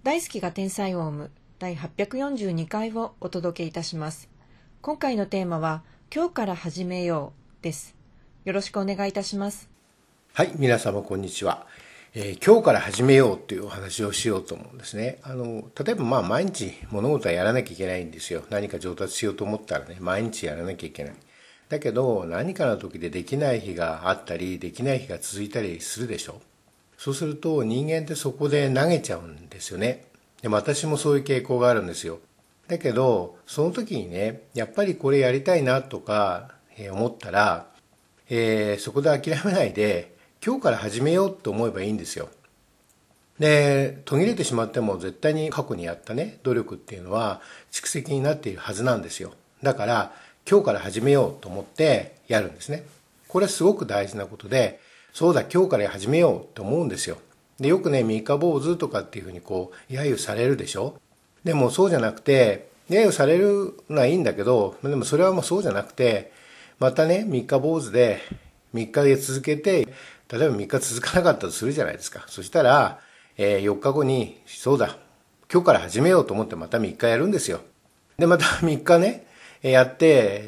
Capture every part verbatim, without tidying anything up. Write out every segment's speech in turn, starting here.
大好きが天才オウムだいはっぴゃくよんじゅうにかいをお届けいたします。今回のテーマは今日から始めようです。よろしくお願いいたします。 はい、皆様こんにちは。えー、今日から始めようというお話をしようと思うんですね。あの例えばまあ毎日物事はやらなきゃいけないんですよ。何か上達しようと思ったらね、毎日やらなきゃいけない。だけど何かの時でできない日があったり、できない日が続いたりするでしょ。そうすると人間ってそこで投げちゃうんですよね。でも私もそういう傾向があるんですよ。だけどその時にね、やっぱりこれやりたいなとか、えー、思ったら、えー、そこで諦めないで今日から始めようと思えばいいんですよ。で、途切れてしまっても絶対に過去にやったね、努力っていうのは蓄積になっているはずなんですよ。だから今日から始めようと思ってやるんですね。これはすごく大事なことで、そうだ今日から始めようと思うんですよ。で、よくね、三日坊主とかっていうふうにこう揶揄されるでしょ。でもそうじゃなくて、揶揄されるのはいいんだけど、でもそれはもうそうじゃなくて、またね、三日坊主でみっかで続けて、例えばみっか続かなかったとするじゃないですか。そしたら、えー、よっかごに、そうだ、今日から始めようと思ってまたみっかやるんですよ。で、またみっかね、やって、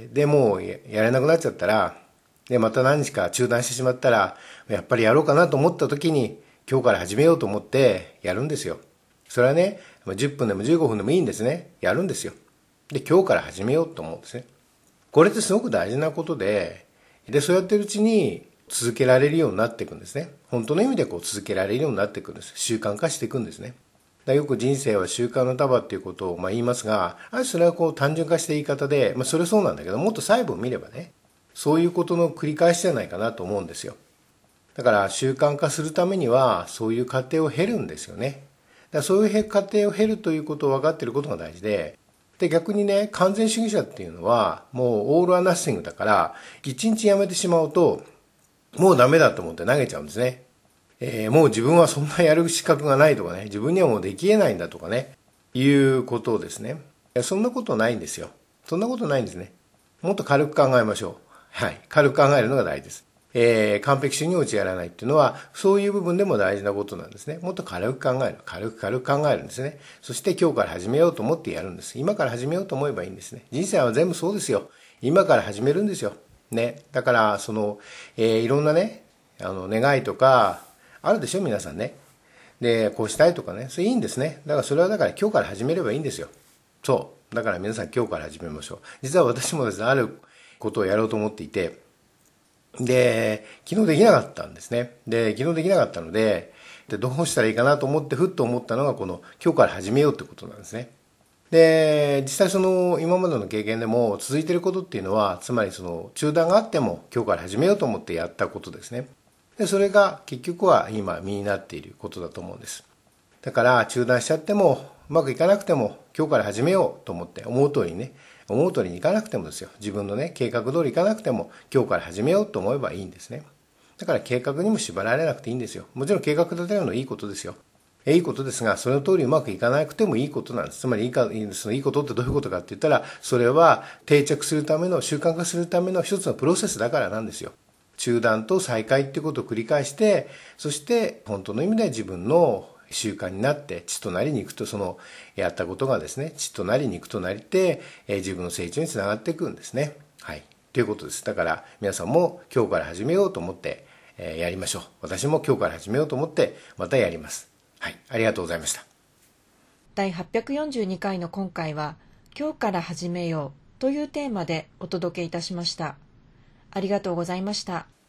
で、もうやれなくなっちゃったら、で、また何日か中断してしまったら、やっぱりやろうかなと思った時に、今日から始めようと思ってやるんですよ。それはね、じゅっぷんでもじゅうごふんでもいいんですね。やるんですよ。で、今日から始めようと思うんですね。これってすごく大事なことで、で、そうやってるうちに続けられるようになっていくんですね。本当の意味でこう続けられるようになっていくんです。習慣化していくんですね。だよく人生は習慣の束っていうことをまあ言いますが、あれそれはこう単純化した言い方で、まあそれそうなんだけど、もっと細部を見ればね、そういうことの繰り返しじゃないかなと思うんですよ。だから習慣化するためにはそういう過程を経るんですよね。だからそういう過程を経るということを分かっていることが大事で、で逆にね、完全主義者っていうのはもうオールアナッシングだから、一日やめてしまうともうダメだと思って投げちゃうんですね。えー、もう自分はそんなやる資格がないとかね、自分にはもうできえないんだとかね、いうことですね。そんなことないんですよ。そんなことないんですね。もっと軽く考えましょう。はい。軽く考えるのが大事です。えー、完璧主義に陥らないっていうのは、そういう部分でも大事なことなんですね。もっと軽く考える。軽く軽く考えるんですね。そして今日から始めようと思ってやるんです。今から始めようと思えばいいんですね。人生は全部そうですよ。今から始めるんですよ。ね。だから、その、えー、いろんなね、あの、願いとか、あるでしょ、皆さんね。で、こうしたいとかね。それいいんですね。だからそれはだから今日から始めればいいんですよ。そう。だから皆さん今日から始めましょう。実は私もですね、あることをやろうと思っていて、で、昨日できなかったんですね。で、昨日できなかったので、でどうしたらいいかなと思って、ふっと思ったのが、この今日から始めようってことなんですね。で、実際その今までの経験でも続いていることっていうのは、つまりその中断があっても今日から始めようと思ってやったことですね。で、それが結局は今身になっていることだと思うんです。だから中断しちゃってもうまくいかなくても今日から始めようと思って思う通りにね、思う通りにいかなくてもですよ、自分のね計画通りいかなくても今日から始めようと思えばいいんですね。だから計画にも縛られなくていいんですよ。もちろん計画立てるのはいいことですよ。いいことですが、その通りうまくいかなくてもいいことなんです。つまりいいか、そのいいことってどういうことかって言ったら、それは定着するための、習慣化するための一つのプロセスだからなんですよ。中断と再開っていうことを繰り返して、そして本当の意味で自分の習慣になって血となり肉と、そのやったことがですね、血となり肉となりて、えー、自分の成長につながっていくんですね。はい。ということです。だから皆さんも今日から始めようと思って、えー、やりましょう。私も今日から始めようと思ってまたやります。はい。ありがとうございました。 だいはっぴゃくよんじゅうにかいの今回は、今日から始めようというテーマでお届けいたしました。ありがとうございました。